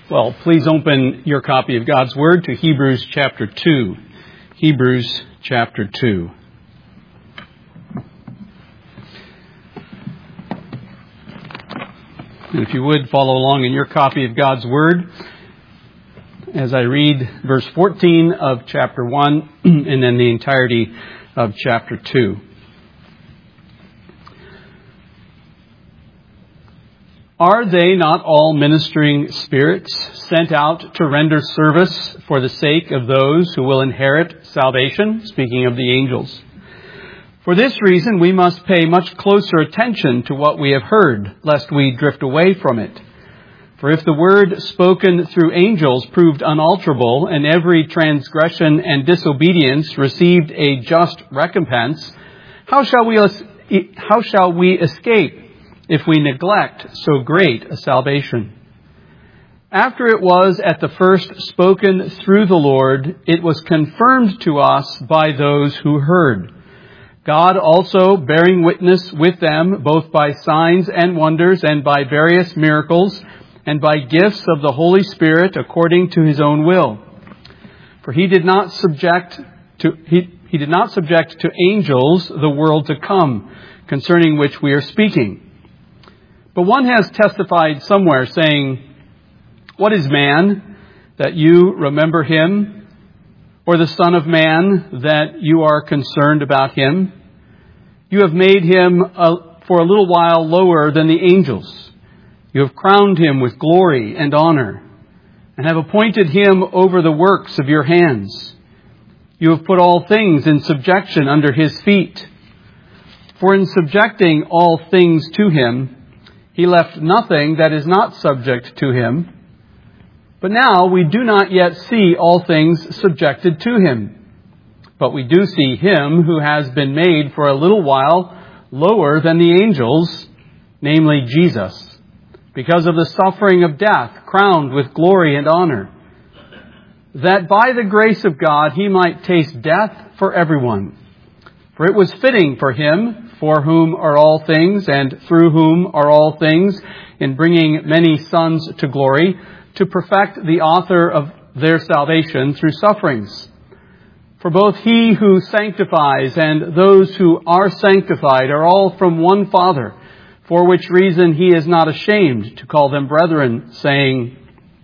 Well, please open your copy of God's Word to Hebrews chapter 2. Hebrews chapter 2. And if you would, follow along in your copy of God's Word as I read verse 14 of chapter 1 and then the entirety of chapter 2. Are they not all ministering spirits sent out to render service for the sake of those who will inherit salvation? Speaking of the angels. For this reason, we must pay much closer attention to what we have heard, lest we drift away from it. For if the word spoken through angels proved unalterable, and every transgression and disobedience received a just recompense, how shall we escape if we neglect so great a salvation? After it was at the first spoken through the Lord, it was confirmed to us by those who heard. God also bearing witness with them, both by signs and wonders, and by various miracles, and by gifts of the Holy Spirit according to his own will. For he did not subject to angels the world to come, concerning which we are speaking. But one has testified somewhere, saying, "What is man, that you remember him? Or the Son of Man, that you are concerned about him? You have made him for a little while lower than the angels. You have crowned him with glory and honor, and have appointed him over the works of your hands. You have put all things in subjection under his feet. For in subjecting all things to him, he left nothing that is not subject to him. But now we do not yet see all things subjected to him. But we do see him who has been made for a little while lower than the angels, namely Jesus, because of the suffering of death, crowned with glory and honor, that by the grace of God he might taste death for everyone. For it was fitting for him, for whom are all things, and through whom are all things, in bringing many sons to glory, to perfect the author of their salvation through sufferings. For both he who sanctifies and those who are sanctified are all from one Father, for which reason he is not ashamed to call them brethren, saying,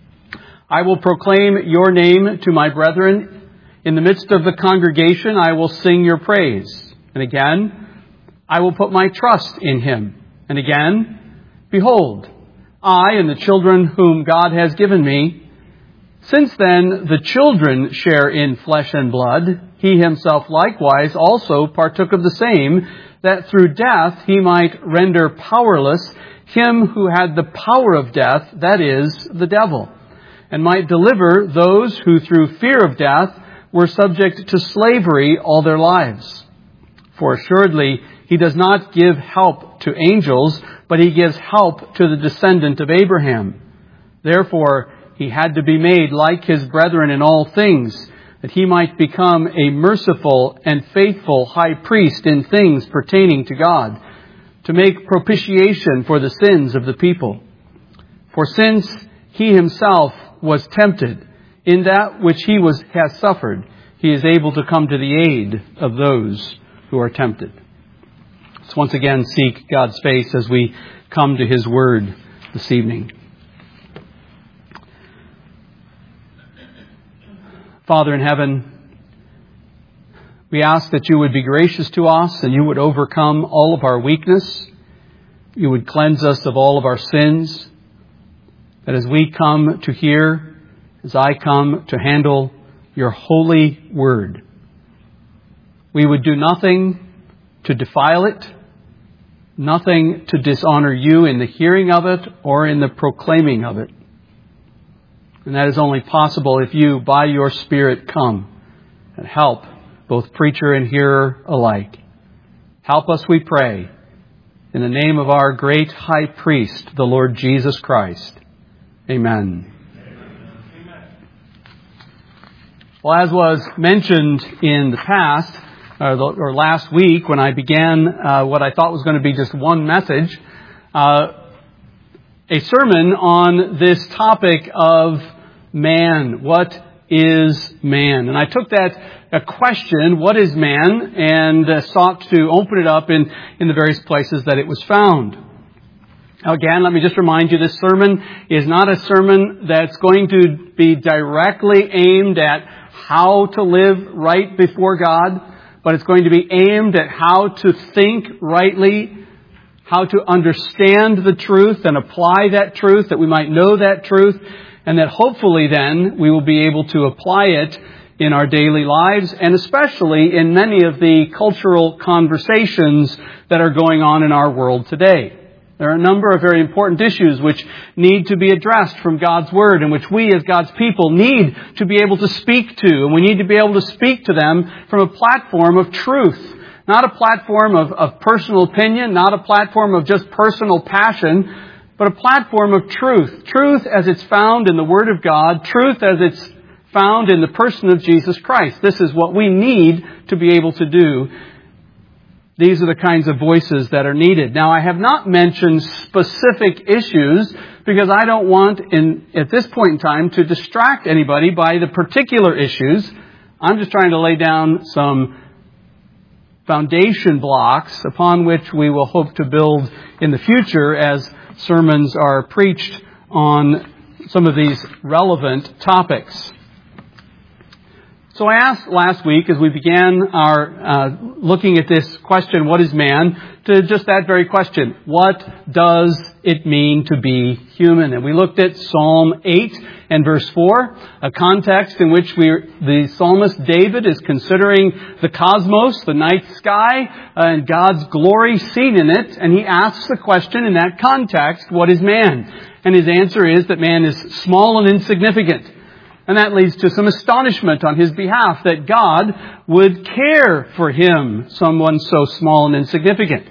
I will proclaim your name to my brethren. In the midst of the congregation I will sing your praise. And again, I will put my trust in him. And again, behold, I and the children whom God has given me. Since then the children share in flesh and blood, he himself likewise also partook of the same, that through death he might render powerless him who had the power of death, that is, the devil, and might deliver those who through fear of death were subject to slavery all their lives. For assuredly he does not give help to angels, but he gives help to the descendant of Abraham. Therefore he had to be made like his brethren in all things, that he might become a merciful and faithful high priest in things pertaining to God, to make propitiation for the sins of the people. For since he himself was tempted in that which he has suffered, he is able to come to the aid of those who are tempted." Let's once again seek God's face as we come to his word this evening. Father in heaven, we ask that you would be gracious to us and you would overcome all of our weakness. You would cleanse us of all of our sins. That as we come to hear, as I come to handle your holy word, we would do nothing to defile it, nothing to dishonor you in the hearing of it or in the proclaiming of it. And that is only possible if you, by your Spirit, come and help both preacher and hearer alike. Help us, we pray, in the name of our great high priest, the Lord Jesus Christ. Amen. Well, as was mentioned in the past, or last week when I began what I thought was going to be just one message, a sermon on this topic of man. What is man? And I took a question, what is man, and sought to open it up in the various places that it was found. Now again, let me just remind you, this sermon is not a sermon that's going to be directly aimed at how to live right before God, but it's going to be aimed at how to think rightly, how to understand the truth and apply that truth, that we might know that truth, and that hopefully then we will be able to apply it in our daily lives, and especially in many of the cultural conversations that are going on in our world today. There are a number of very important issues which need to be addressed from God's Word, and which we as God's people need to be able to speak to, and we need to be able to speak to them from a platform of truth. Not a platform of personal opinion, not a platform of just personal passion, but a platform of truth. Truth as it's found in the Word of God, truth as it's found in the person of Jesus Christ. This is what we need to be able to do. These are the kinds of voices that are needed. Now, I have not mentioned specific issues because I don't want, at this point in time, to distract anybody by the particular issues. I'm just trying to lay down some foundation blocks upon which we will hope to build in the future as sermons are preached on some of these relevant topics. So I asked last week, as we began our looking at this question, what is man, to just that very question, what does it mean to be human? And we looked at Psalm 8 and verse 4, a context in which the psalmist David is considering the cosmos, the night sky, and God's glory seen in it. And he asks the question in that context, what is man? And his answer is that man is small and insignificant. And that leads to some astonishment on his behalf that God would care for him, someone so small and insignificant.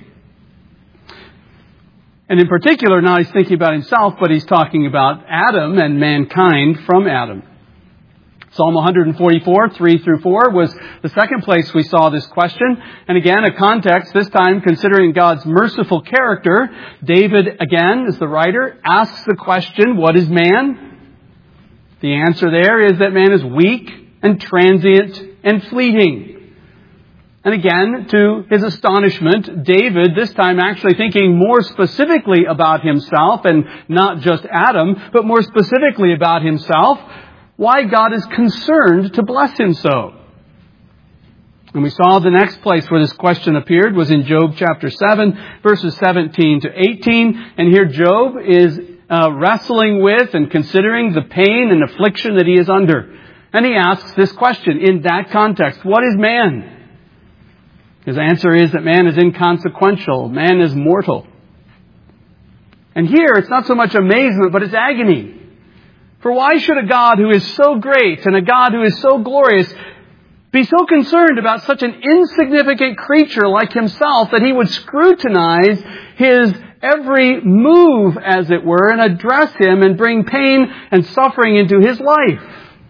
And in particular, now he's thinking about himself, but he's talking about Adam and mankind from Adam. Psalm 144, 3 through 4 was the second place we saw this question. And again, a context, this time considering God's merciful character. David, again, as the writer, asks the question, what is man? The answer there is that man is weak and transient and fleeting. And again, to his astonishment, David, this time actually thinking more specifically about himself and not just Adam, but more specifically about himself, why God is concerned to bless him so. And we saw the next place where this question appeared was in Job chapter 7, verses 17 to 18. And here Job is wrestling with and considering the pain and affliction that he is under. And he asks this question in that context, what is man? His answer is that man is inconsequential. Man is mortal. And here it's not so much amazement, but it's agony. For why should a God who is so great and a God who is so glorious be so concerned about such an insignificant creature like himself that he would scrutinize his every move, as it were, and address him and bring pain and suffering into his life?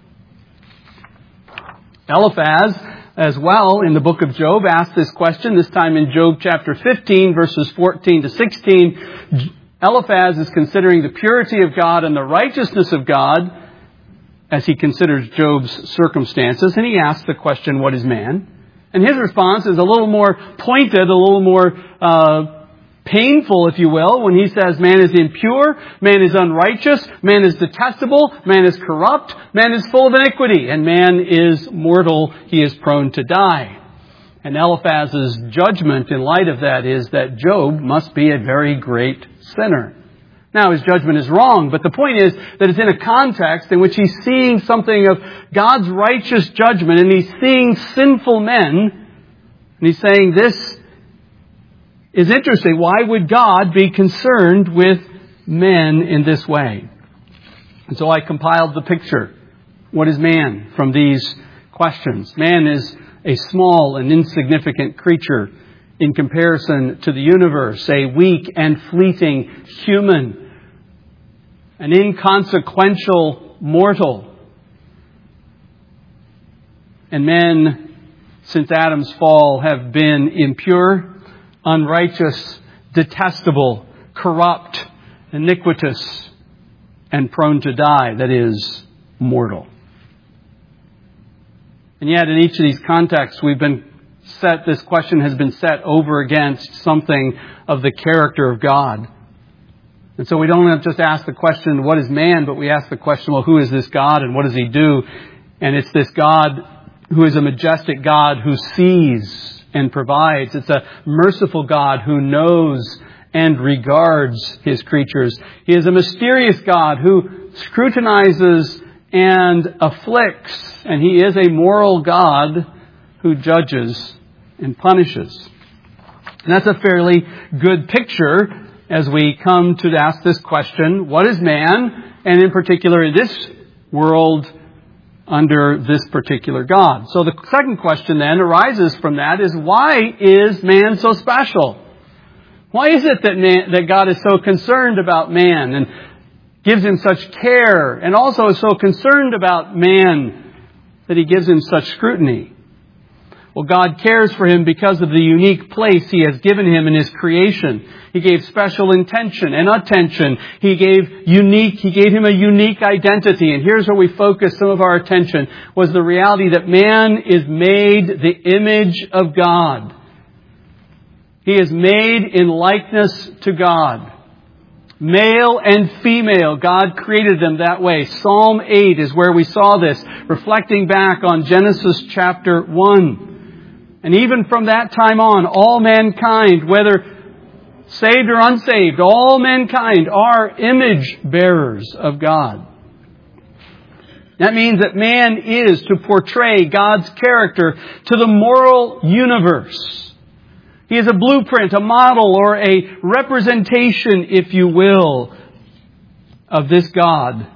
Eliphaz, as well, in the book of Job, asked this question, this time in Job chapter 15, verses 14 to 16. Eliphaz is considering the purity of God and the righteousness of God as he considers Job's circumstances, and he asks the question, what is man? And his response is a little more pointed, a little more painful, if you will, when he says man is impure, man is unrighteous, man is detestable, man is corrupt, man is full of iniquity, and man is mortal, he is prone to die. And Eliphaz's judgment in light of that is that Job must be a very great sinner. Now, his judgment is wrong, but the point is that it's in a context in which he's seeing something of God's righteous judgment, and he's seeing sinful men, and he's saying this is interesting. Why would God be concerned with men in this way? And so I compiled the picture. What is man from these questions? Man is a small and insignificant creature in comparison to the universe, a weak and fleeting human, an inconsequential mortal. And men, since Adam's fall, have been impure, unrighteous, detestable, corrupt, iniquitous, and prone to die, that is, mortal. And yet, in each of these contexts, this question has been set over against something of the character of God. And so we don't just ask the question, what is man? But we ask the question, well, who is this God and what does He do? And it's this God who is a majestic God who sees and provides. It's a merciful God who knows and regards His creatures. He is a mysterious God who scrutinizes and afflicts. And He is a moral God who judges and punishes. And that's a fairly good picture as we come to ask this question, what is man? And in particular, in this world, under this particular God. So the second question then arises from that is, why is man so special? Why is it that God is so concerned about man and gives him such care, and also is so concerned about man that He gives him such scrutiny? Well, God cares for him because of the unique place He has given him in His creation. He gave special intention and attention. He gave him a unique identity. And here's where we focus some of our attention, was the reality that man is made the image of God. He is made in likeness to God. Male and female, God created them that way. Psalm 8 is where we saw this, reflecting back on Genesis chapter 1. And even from that time on, all mankind, whether saved or unsaved, all mankind are image bearers of God. That means that man is to portray God's character to the moral universe. He is a blueprint, a model, or a representation, if you will, of this God.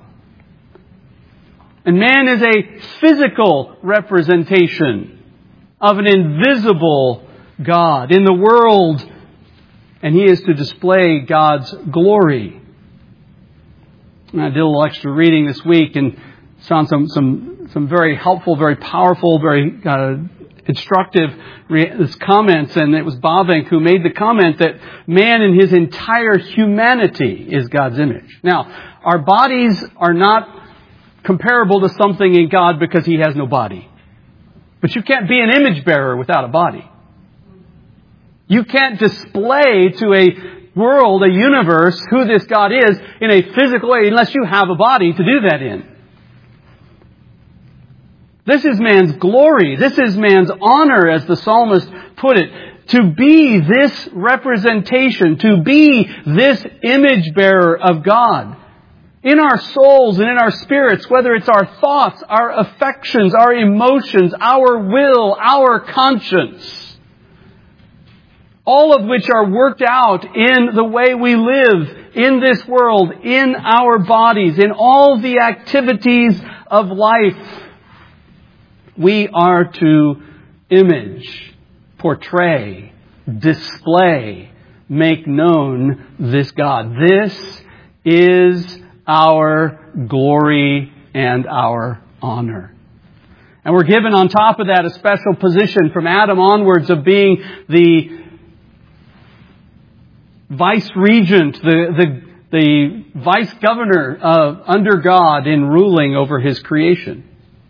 And man is a physical representation of an invisible God in the world, and He is to display God's glory. And I did a little extra reading this week and found some very helpful, very powerful, very instructive comments, and it was Bavinck who made the comment that man in his entire humanity is God's image. Now, our bodies are not comparable to something in God because He has no body. But you can't be an image bearer without a body. You can't display to a world, a universe, who this God is in a physical way unless you have a body to do that in. This is man's glory. This is man's honor, as the psalmist put it. To be this representation, to be this image bearer of God. In our souls and in our spirits, whether it's our thoughts, our affections, our emotions, our will, our conscience, all of which are worked out in the way we live in this world, in our bodies, in all the activities of life, we are to image, portray, display, make known this God. This is our glory and our honor. And we're given on top of that a special position from Adam onwards of being the vice-regent, the vice-governor under God in ruling over His creation.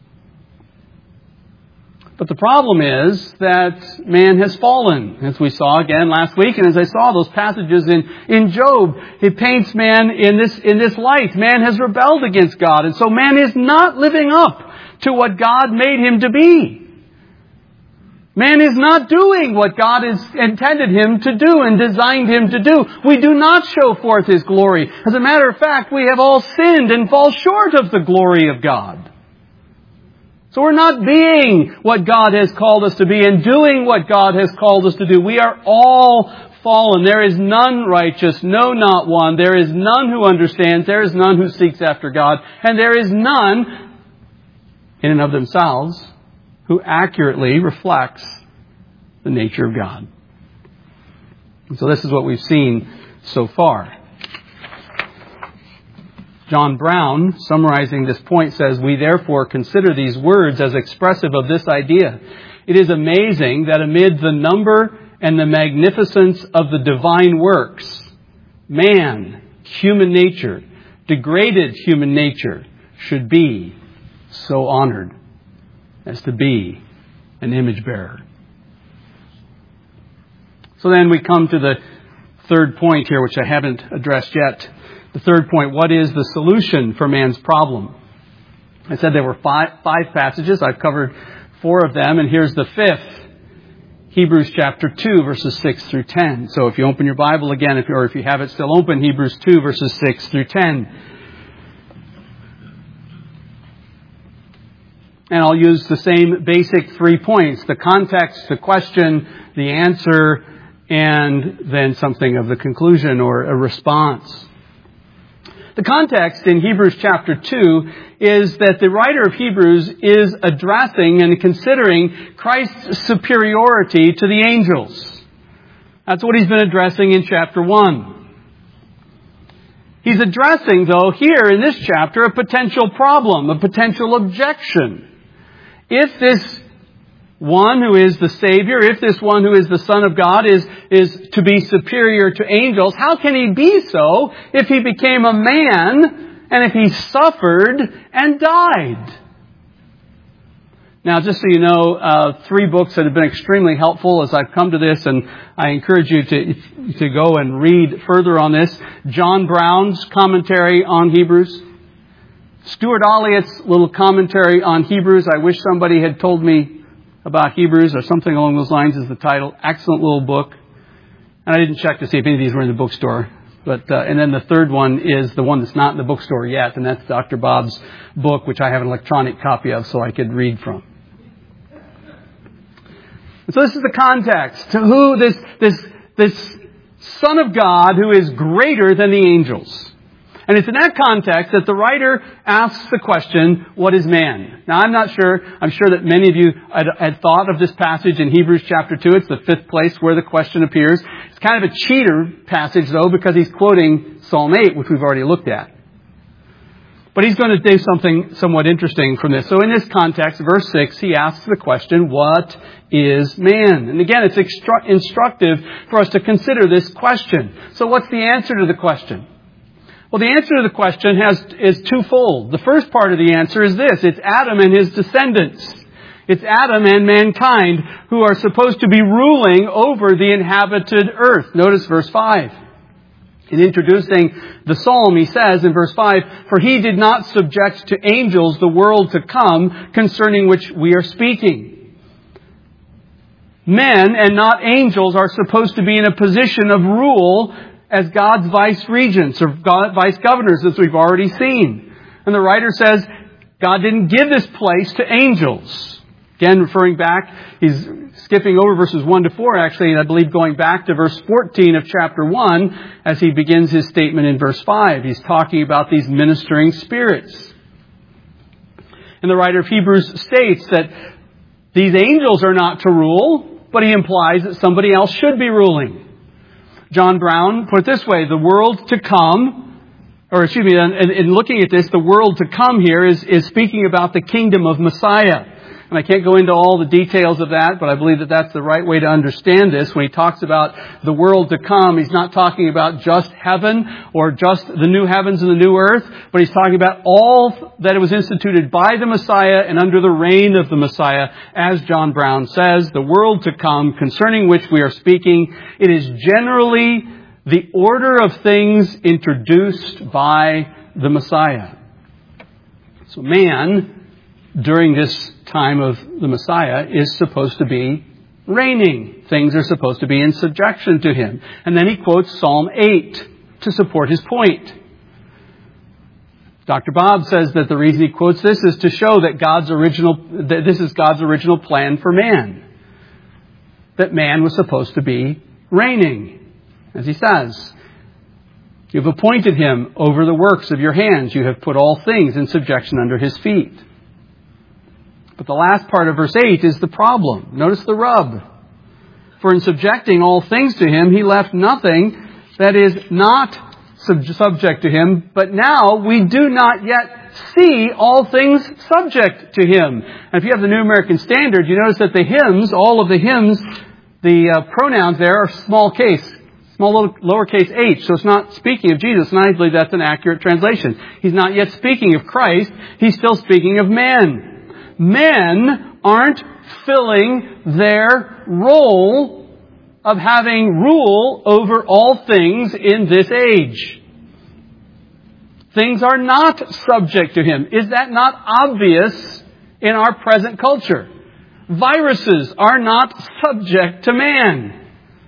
But the problem is that man has fallen, as we saw again last week, and as I saw those passages in Job. It paints man in this light. Man has rebelled against God, and so man is not living up to what God made him to be. Man is not doing what God has intended him to do and designed him to do. We do not show forth His glory. As a matter of fact, we have all sinned and fall short of the glory of God. So we're not being what God has called us to be and doing what God has called us to do. We are all fallen. There is none righteous, no, not one. There is none who understands. There is none who seeks after God. And there is none, in and of themselves, who accurately reflects the nature of God. And so this is what we've seen so far. John Brown, summarizing this point, says, "We therefore consider these words as expressive of this idea. It is amazing that amid the number and the magnificence of the divine works, man human nature, degraded human nature, should be so honored as to be an image bearer. So then we come to the third point here, which I haven't addressed yet. The third point, what is the solution for man's problem? I said there were five passages. I've covered 4 of them, and here's the 5th. Hebrews chapter 2, verses 6 through 10. So if you open your Bible again, if you have it still open, Hebrews 2, verses 6 through 10. And I'll use the same basic 3 points: the context, the question, the answer, and then something of the conclusion or a response. The context in Hebrews chapter 2 is that the writer of Hebrews is addressing and considering Christ's superiority to the angels. That's what he's been addressing in chapter 1. He's addressing, though, here in this chapter, a potential problem, a potential objection. If this one who is the Savior, if this one who is the Son of God is to be superior to angels, how can he be so if he became a man and if he suffered and died? Now, just so you know, 3 books that have been extremely helpful as I've come to this, and I encourage you to go and read further on this. John Brown's commentary on Hebrews. Stuart Olliott's little commentary on Hebrews. I wish somebody had told me about Hebrews, or something along those lines is the title. Excellent little book. And I didn't check to see if any of these were in the bookstore. But and then the third one is the one that's not in the bookstore yet, and that's Dr. Bob's book, which I have an electronic copy of so I could read from. And so this is the context to who this Son of God who is greater than the angels. And it's in that context that the writer asks the question, what is man? Now, I'm sure that many of you had thought of this passage in Hebrews chapter 2. It's the 5th place where the question appears. It's kind of a cheater passage, though, because he's quoting Psalm 8, which we've already looked at. But he's going to do something somewhat interesting from this. So in this context, verse 6, he asks the question, what is man? And again, it's instructive for us to consider this question. So what's the answer to the question? Well, the answer to the question is twofold. The first part of the answer is this. It's Adam and his descendants. It's Adam and mankind who are supposed to be ruling over the inhabited earth. Notice verse 5. In introducing the psalm, he says in verse 5, "For he did not subject to angels the world to come, concerning which we are speaking." Men and not angels are supposed to be in a position of rule as God's vice-regents or vice-governors, as we've already seen. And the writer says God didn't give this place to angels. Again, referring back, he's skipping over verses 1 to 4, actually, and I believe going back to verse 14 of chapter 1 as he begins his statement in verse 5. He's talking about these ministering spirits. And the writer of Hebrews states that these angels are not to rule, but he implies that somebody else should be ruling. John Brown put it this way, the world to come, in looking at this, the world to come here is speaking about the kingdom of Messiah. And I can't go into all the details of that, but I believe that that's the right way to understand this. When he talks about the world to come, he's not talking about just heaven or just the new heavens and the new earth, but he's talking about all that it was instituted by the Messiah and under the reign of the Messiah. As John Brown says, the world to come, concerning which we are speaking, it is generally the order of things introduced by the Messiah. So man, during this time of the Messiah, is supposed to be reigning. Things are supposed to be in subjection to him. And then he quotes Psalm 8 to support his point. Dr. Bob says that the reason he quotes this is to show that this is God's original plan for man. That man was supposed to be reigning. As he says, "You've appointed him over the works of your hands. You have put all things in subjection under his feet." But the last part of verse 8 is the problem. Notice the rub. "For in subjecting all things to him, he left nothing that is not subject to him. But now we do not yet see all things subject to him." And if you have the New American Standard, you notice that the hymns, all of the hymns, the pronouns there are small case small lowercase h. So it's not speaking of Jesus, and I believe that's an accurate translation. He's not yet speaking of Christ. He's still speaking of men. Men aren't filling their role of having rule over all things in this age. Things are not subject to him. Is that not obvious in our present culture? Viruses are not subject to man.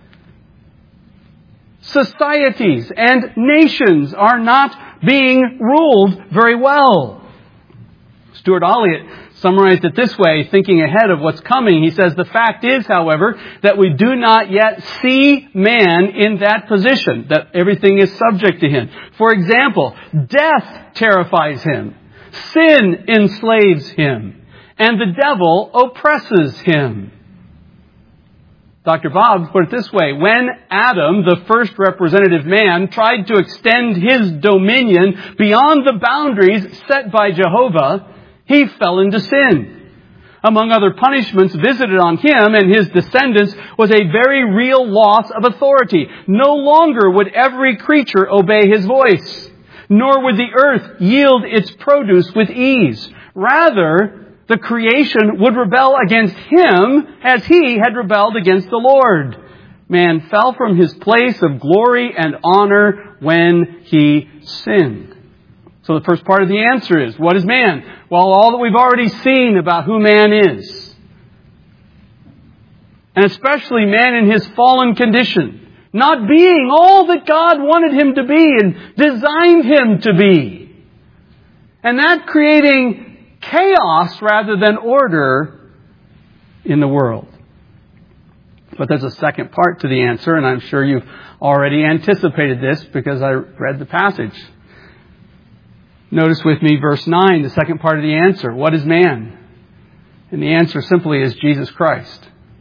Societies and nations are not being ruled very well. Stuart Olliott summarized it this way, thinking ahead of what's coming. He says, the fact is, however, that we do not yet see man in that position, that everything is subject to him. For example, death terrifies him, sin enslaves him, and the devil oppresses him. Dr. Bob put it this way, when Adam, the first representative man, tried to extend his dominion beyond the boundaries set by Jehovah, he fell into sin. Among other punishments visited on him and his descendants was a very real loss of authority. No longer would every creature obey his voice, nor would the earth yield its produce with ease. Rather, the creation would rebel against him as he had rebelled against the Lord. Man fell from his place of glory and honor when he sinned. So the first part of the answer is, what is man? Well, all that we've already seen about who man is. And especially man in his fallen condition. Not being all that God wanted him to be and designed him to be. And that creating chaos rather than order in the world. But there's a second part to the answer, and I'm sure you've already anticipated this because I read the passage. Notice with me verse 9, the second part of the answer. What is man? And the answer simply is Jesus Christ.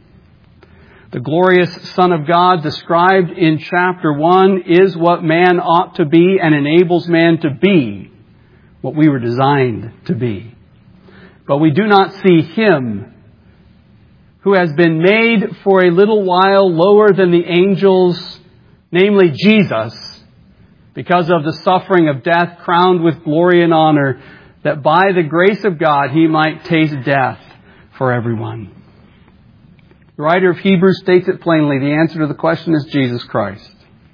The glorious Son of God described in chapter 1 is what man ought to be and enables man to be what we were designed to be. But we do not see him who has been made for a little while lower than the angels, namely Jesus, because of the suffering of death, crowned with glory and honor, that by the grace of God he might taste death for everyone. The writer of Hebrews states it plainly. The answer to the question is Jesus Christ.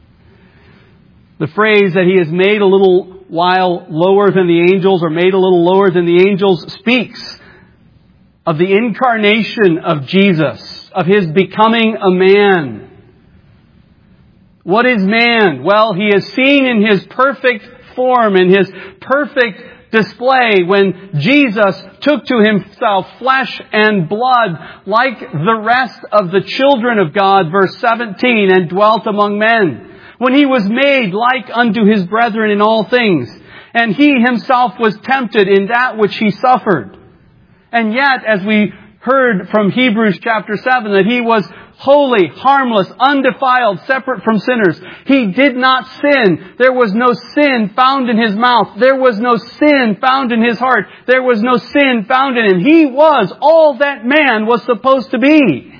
The phrase that he is made a little while lower than the angels, or made a little lower than the angels, speaks of the incarnation of Jesus, of his becoming a man. What is man? Well, he is seen in his perfect form, in his perfect display when Jesus took to himself flesh and blood like the rest of the children of God, verse 17, and dwelt among men. When he was made like unto his brethren in all things, and he himself was tempted in that which he suffered. And yet, as we heard from Hebrews chapter 7, that he was holy, harmless, undefiled, separate from sinners. He did not sin. There was no sin found in his mouth. There was no sin found in his heart. There was no sin found in him. He was all that man was supposed to be.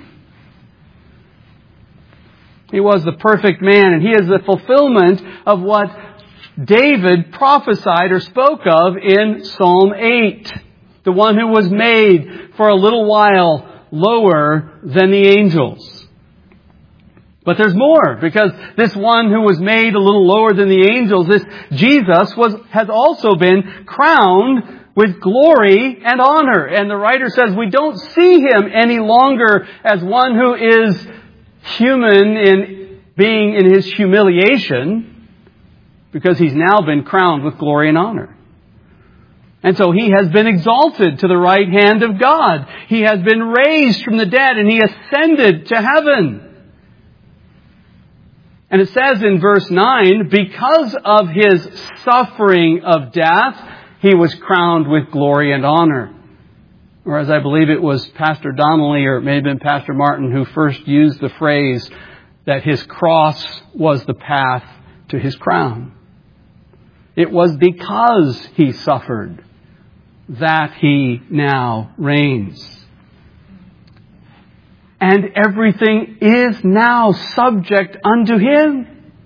He was the perfect man, and he is the fulfillment of what David prophesied or spoke of in Psalm 8. The one who was made for a little while lower than the angels. But there's more, because this one who was made a little lower than the angels, this Jesus, has also been crowned with glory and honor. And the writer says we don't see him any longer as one who is human in being in his humiliation, because he's now been crowned with glory and honor. And so he has been exalted to the right hand of God. He has been raised from the dead, and he ascended to heaven. And it says in verse 9, because of his suffering of death, he was crowned with glory and honor. Or as I believe it was Pastor Donnelly, or it may have been Pastor Martin, who first used the phrase that his cross was the path to his crown. It was because he suffered that he now reigns. and everything is now subject unto Him.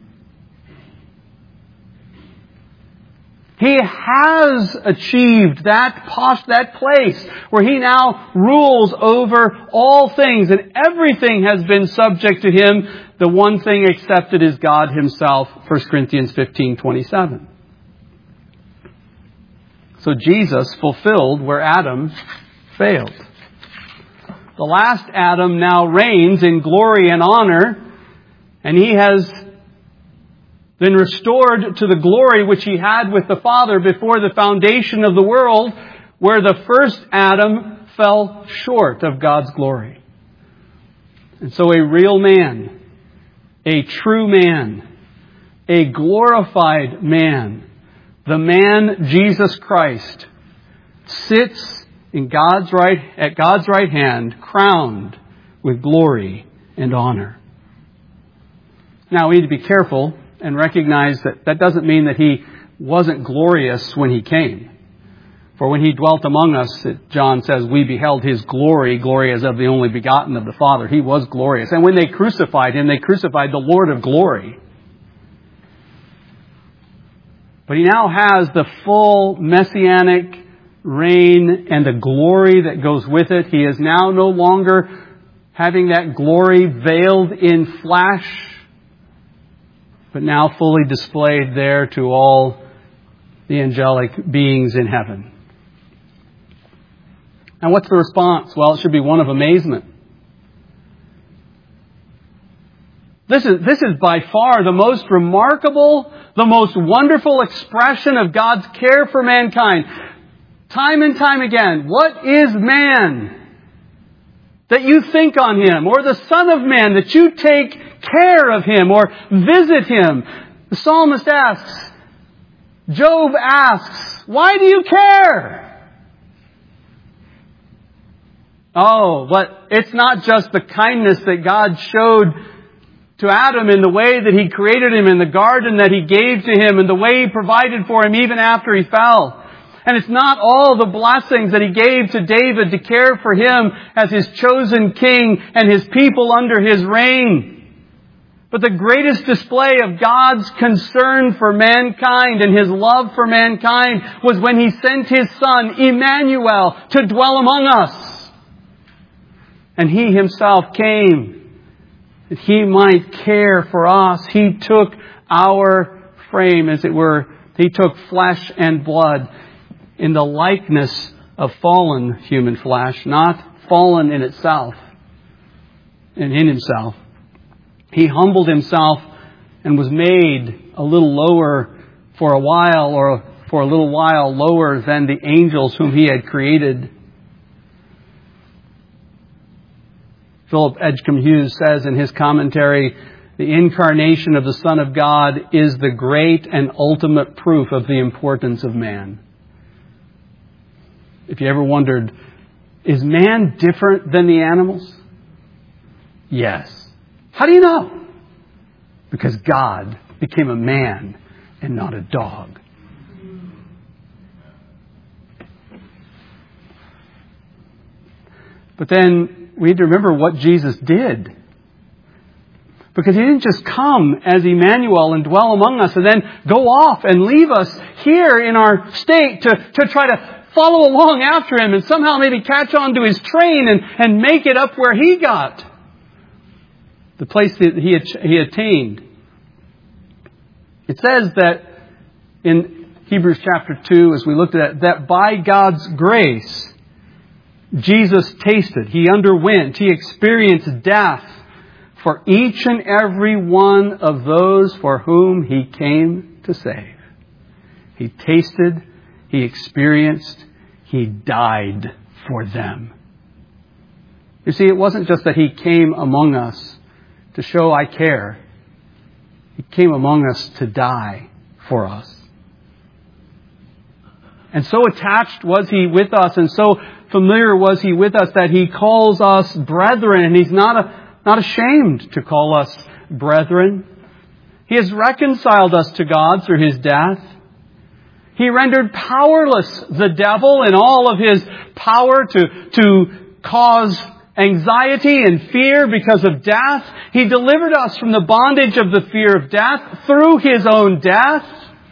He has achieved that place where He now rules over all things, and everything has been subject to Him. The one thing accepted is God Himself, 1 Corinthians 15:27. So Jesus fulfilled where Adam failed. The last Adam now reigns in glory and honor, and he has been restored to the glory which he had with the Father before the foundation of the world, where the first Adam fell short of God's glory. And so a real man, a true man, a glorified man, the man Jesus Christ, sits at God's right hand, crowned with glory and honor. Now we need to be careful and recognize that that doesn't mean that He wasn't glorious when He came. For when He dwelt among us, John says, we beheld His glory, glory as of the only begotten of the Father. He was glorious. And when they crucified Him, they crucified the Lord of glory. But He now has the full messianic reign and the glory that goes with it. He is now no longer having that glory veiled in flesh, but now fully displayed there to all the angelic beings in heaven. And what's the response? Well, it should be one of amazement. This is by far the most remarkable, the most wonderful expression of God's care for mankind. Time and time again, what is man that you think on him? Or the Son of Man that you take care of him or visit him? The psalmist asks, Job asks, why do you care? Oh, but it's not just the kindness that God showed to Adam in the way that He created him in the garden that He gave to him and the way He provided for him even after he fell. And it's not all the blessings that He gave to David to care for him as His chosen king and His people under his reign. But the greatest display of God's concern for mankind and His love for mankind was when He sent His Son, Emmanuel, to dwell among us. And He Himself came that He might care for us. He took our frame, as it were. He took flesh and blood in the likeness of fallen human flesh, not fallen in itself and in Himself. He humbled Himself and was made a little lower for a while, or for a little while lower than the angels whom He had created. Philip Edgecombe Hughes says in his commentary, the incarnation of the Son of God is the great and ultimate proof of the importance of man. If you ever wondered, is man different than the animals? Yes. How do you know? Because God became a man and not a dog. But then we need to remember what Jesus did. Because He didn't just come as Emmanuel and dwell among us and then go off and leave us here in our state to try to follow along after Him and somehow maybe catch on to His train and make it up where He got. The place that He attained. It says that in Hebrews chapter 2, as we looked at it, that by God's grace, Jesus tasted, He underwent, He experienced death for each and every one of those for whom He came to save. He tasted, He experienced, He died for them. You see, it wasn't just that He came among us to show I care. He came among us to die for us. And so attached was He with us, and so familiar was He with us, that He calls us brethren, and He's not ashamed to call us brethren. He has reconciled us to God through His death. He rendered powerless the devil and all of his power to cause anxiety and fear because of death. He delivered us from the bondage of the fear of death through His own death.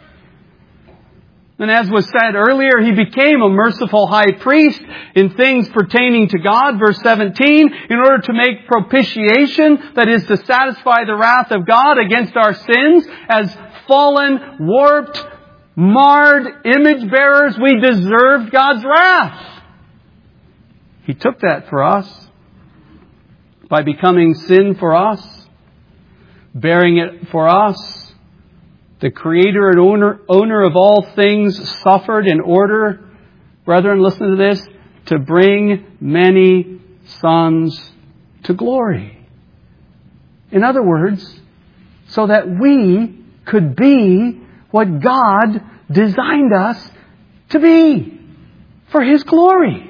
And as was said earlier, He became a merciful high priest in things pertaining to God, verse 17, in order to make propitiation, that is to satisfy the wrath of God against our sins. As fallen, warped, marred image bearers, we deserved God's wrath. He took that for us by becoming sin for us, bearing it for us. The Creator and owner of all things suffered in order, brethren, listen to this, to bring many sons to glory. In other words, so that we could be what God designed us to be for His glory.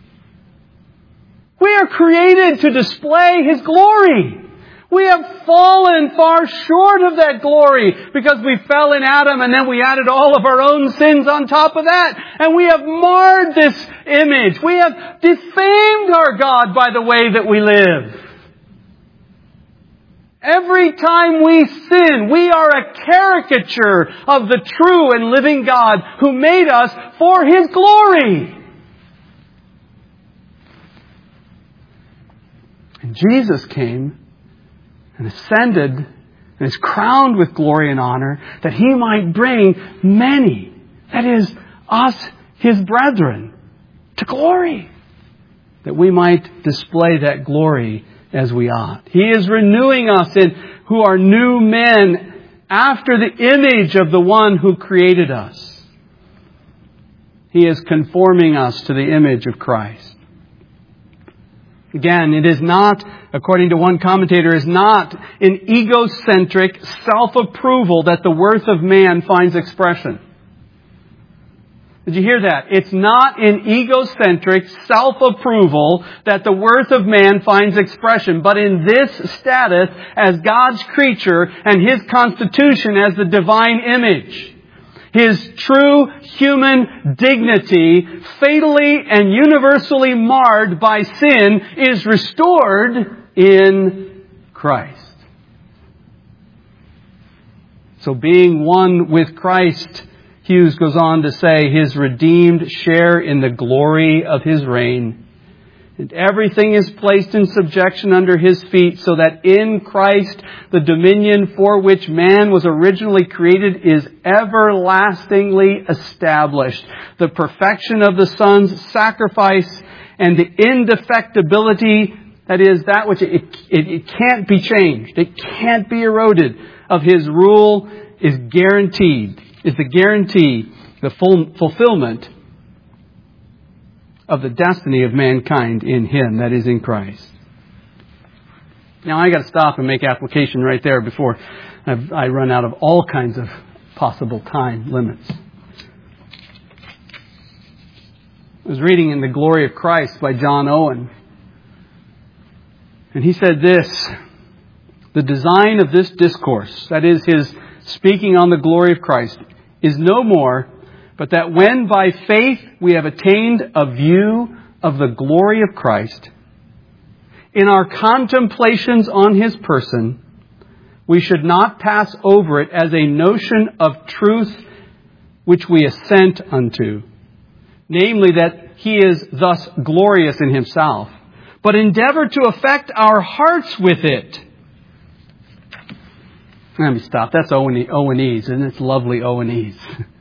We are created to display His glory. We have fallen far short of that glory because we fell in Adam and then we added all of our own sins on top of that. And we have marred this image. We have defamed our God by the way that we live. Every time we sin, we are a caricature of the true and living God who made us for His glory. And Jesus came and ascended and is crowned with glory and honor that He might bring many, that is, us, His brethren, to glory. That we might display that glory as we ought. He is renewing us who are new men after the image of the one who created us. He is conforming us to the image of Christ. Again, it is not, according to one commentator, is not in egocentric self-approval that the worth of man finds expression. Did you hear that? It's not in egocentric self-approval that the worth of man finds expression, but in this status as God's creature and His constitution as the divine image. His true human dignity, fatally and universally marred by sin, is restored in Christ. So being one with Christ, Hughes goes on to say, His redeemed share in the glory of His reign. And everything is placed in subjection under His feet, so that in Christ the dominion for which man was originally created is everlastingly established. The perfection of the Son's sacrifice and the indefectibility, that is, that which it can't be changed, it can't be eroded, of His rule is guaranteed, is the guarantee, the fulfillment of the destiny of mankind in Him, that is in Christ. Now I got to stop and make application right there before I run out of all kinds of possible time limits. I was reading In the Glory of Christ by John Owen, and he said this: the design of this discourse, that is his speaking on the glory of Christ, is no more but that when by faith we have attained a view of the glory of Christ, in our contemplations on His person, we should not pass over it as a notion of truth which we assent unto, namely that He is thus glorious in Himself, but endeavor to affect our hearts with it. Let me stop. That's Owenese, and it's lovely Owenese.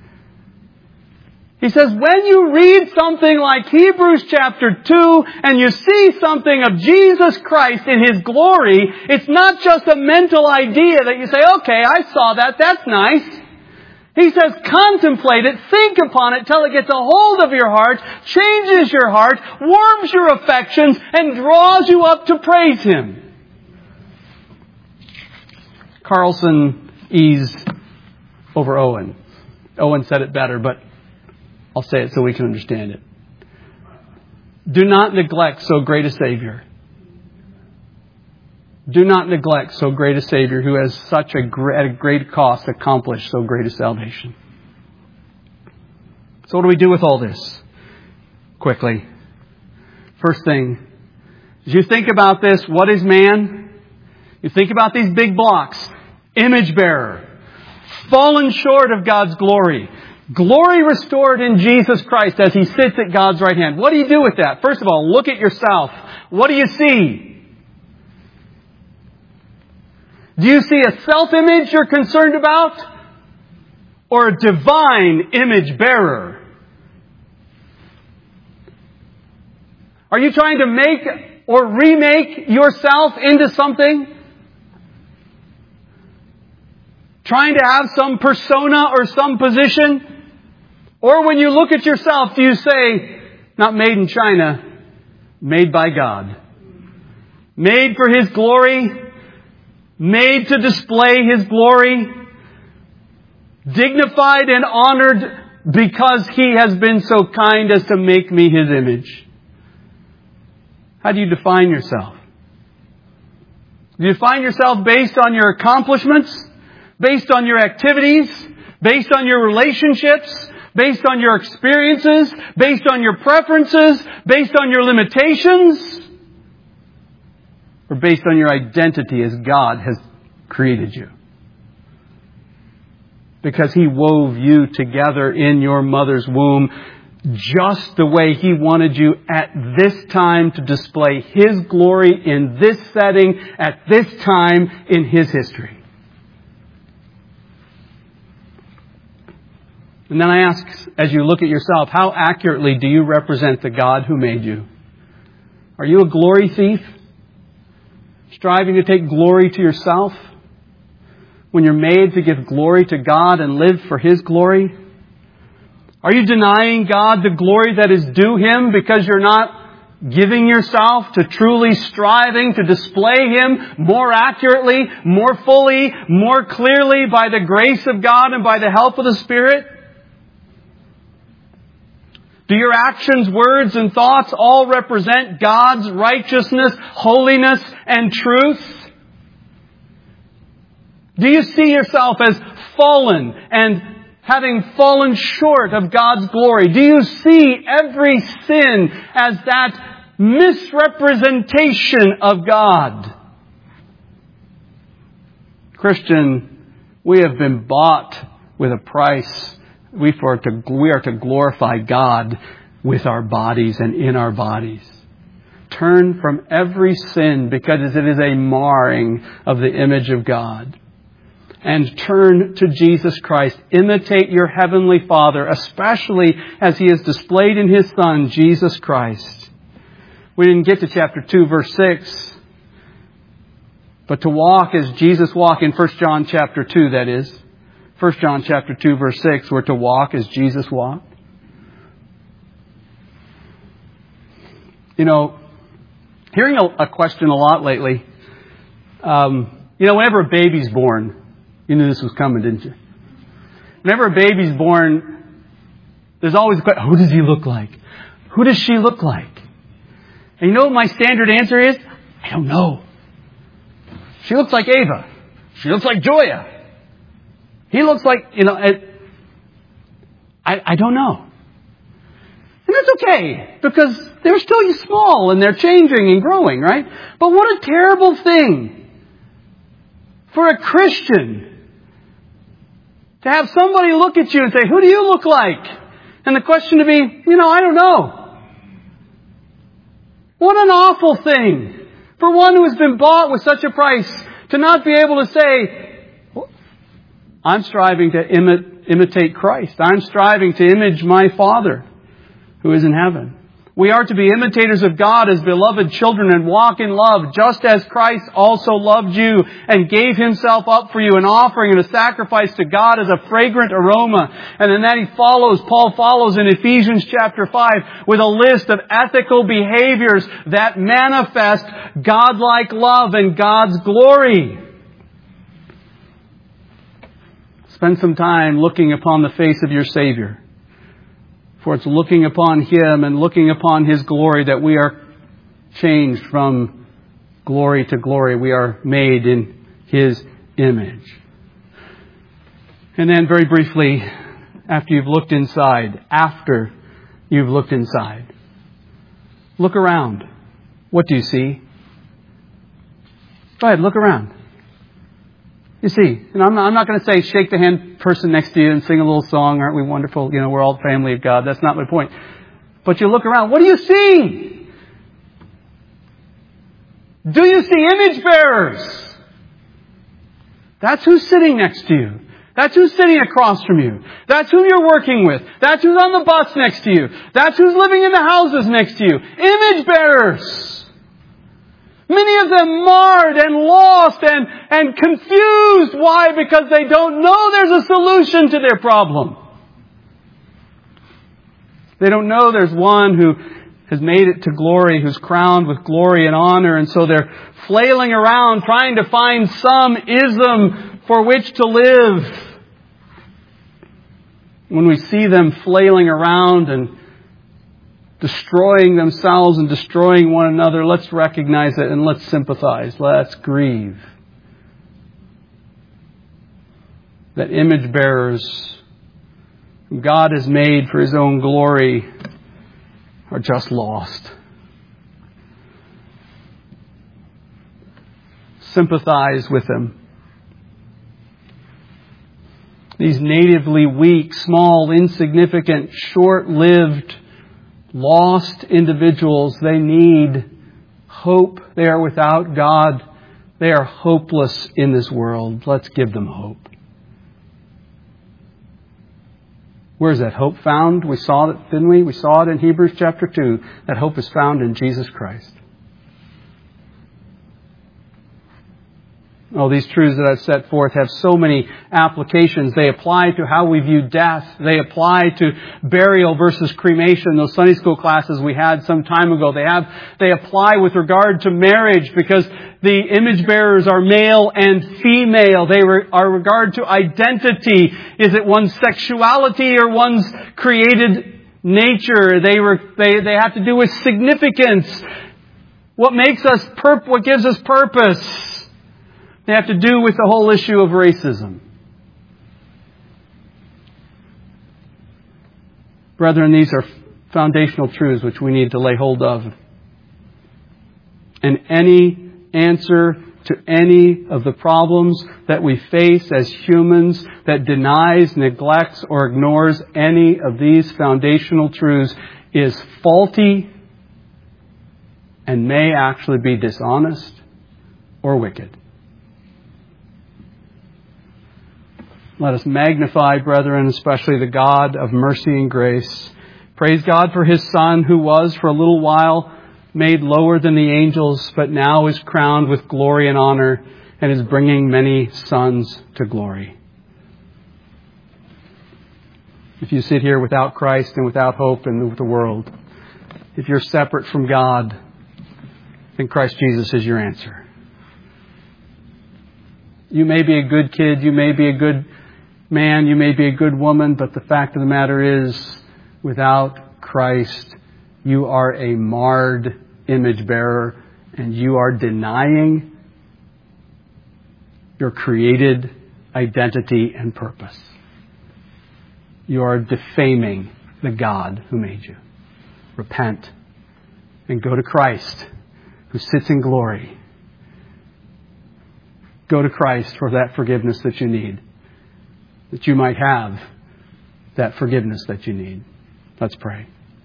He says, when you read something like Hebrews chapter 2 and you see something of Jesus Christ in His glory, it's not just a mental idea that you say, okay, I saw that, that's nice. He says, contemplate it, think upon it till it gets a hold of your heart, changes your heart, warms your affections, and draws you up to praise Him. Carlson eased over Owen. Owen said it better, but I'll say it so we can understand it. Do not neglect so great a Savior. Do not neglect so great a Savior who has at a great cost accomplished so great a salvation. So what do we do with all this? Quickly. First thing, As you think about this, what is man? You think about these big blocks. Image bearer. Fallen short of God's glory. Glory restored in Jesus Christ as He sits at God's right hand. What do you do with that? First of all, look at yourself. What do you see? Do you see a self-image you're concerned about? Or a divine image bearer? Are you trying to make or remake yourself into something? Trying to have some persona or some position? Or when you look at yourself, do you say, not made in China, made by God. Made for His glory. Made to display His glory. Dignified and honored because He has been so kind as to make me His image. How do you define yourself? Do you define yourself based on your accomplishments? Based on your activities? Based on your relationships? Based on your experiences? Based on your preferences? Based on your limitations? Or based on your identity as God has created you? Because He wove you together in your mother's womb just the way He wanted you at this time to display His glory in this setting at this time in His history. And then I ask, as you look at yourself, how accurately do you represent the God who made you? Are you a glory thief? Striving to take glory to yourself? When you're made to give glory to God and live for His glory? Are you denying God the glory that is due Him because you're not giving yourself to truly striving to display Him more accurately, more fully, more clearly by the grace of God and by the help of the Spirit? Do your actions, words, and thoughts all represent God's righteousness, holiness, and truth? Do you see yourself as fallen and having fallen short of God's glory? Do you see every sin as that misrepresentation of God? Christian, we have been bought with a price. We are to glorify God with our bodies and in our bodies. Turn from every sin because it is a marring of the image of God. And turn to Jesus Christ. Imitate your Heavenly Father, especially as He is displayed in His Son, Jesus Christ. We didn't get to chapter 2, verse 6. But to walk as Jesus walked in 1 John chapter 2, that is. 1 John chapter 2, verse 6, we're to walk as Jesus walked. You know, hearing a question a lot lately. Whenever a baby's born, you knew this was coming, didn't you? Whenever a baby's born, there's always a question, who does he look like? Who does she look like? And you know what my standard answer is? I don't know. She looks like Ava. She looks like Joya. He looks like, I don't know. And that's okay, because they're still small and they're changing and growing, right? But what a terrible thing for a Christian to have somebody look at you and say, who do you look like? And the question to be, I don't know. What an awful thing for one who has been bought with such a price to not be able to say, I'm striving to imitate Christ. I'm striving to image my Father who is in heaven. We are to be imitators of God as beloved children and walk in love, just as Christ also loved you and gave Himself up for you, an offering and a sacrifice to God as a fragrant aroma. And then Paul follows in Ephesians chapter 5 with a list of ethical behaviors that manifest God-like love and God's glory. Spend some time looking upon the face of your Savior. For it's looking upon Him and looking upon His glory that we are changed from glory to glory. We are made in His image. And then very briefly, after you've looked inside, look around. What do you see? Go ahead, look around. You see, and I'm not going to say shake the hand person next to you and sing a little song, aren't we wonderful? You know, we're all the family of God. That's not my point. But you look around. What do you see? Do you see image bearers? That's who's sitting next to you. That's who's sitting across from you. That's who you're working with. That's who's on the bus next to you. That's who's living in the houses next to you. Image bearers. Many of them marred and lost and confused. Why? Because they don't know there's a solution to their problem. They don't know there's one who has made it to glory, who's crowned with glory and honor, and so they're flailing around trying to find some ism for which to live. When we see them flailing around and destroying themselves and destroying one another, let's recognize it and let's sympathize. Let's grieve. That image bearers whom God has made for His own glory are just lost. Sympathize with them. These natively weak, small, insignificant, short-lived, lost individuals, they need hope. They are without God. They are hopeless in this world. Let's give them hope. Where's that hope found? We saw it, didn't we? We saw it in Hebrews chapter 2. That hope is found in Jesus Christ. Oh, these truths that I've set forth have so many applications. They apply to how we view death. They apply to burial versus cremation. Those Sunday school classes we had some time ago, they apply with regard to marriage because the image bearers are male and female. They are regard to identity. Is it one's sexuality or one's created nature? They have to do with significance. What makes us what gives us purpose? They have to do with the whole issue of racism. Brethren, these are foundational truths which we need to lay hold of. And any answer to any of the problems that we face as humans that denies, neglects, or ignores any of these foundational truths is faulty and may actually be dishonest or wicked. Let us magnify, brethren, especially the God of mercy and grace. Praise God for His Son, who was for a little while made lower than the angels, but now is crowned with glory and honor and is bringing many sons to glory. If you sit here without Christ and without hope in the world, if you're separate from God, then Christ Jesus is your answer. You may be a good kid, you may be a good man, you may be a good woman, but the fact of the matter is, without Christ, you are a marred image bearer and you are denying your created identity and purpose. You are defaming the God who made you. Repent and go to Christ, who sits in glory. Go to Christ for that forgiveness that you need, that you might have that forgiveness that you need. Let's pray.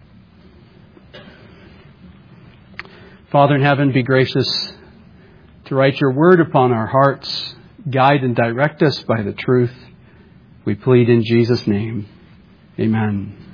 Father in heaven, be gracious to write your word upon our hearts. Guide and direct us by the truth. We plead in Jesus' name. Amen.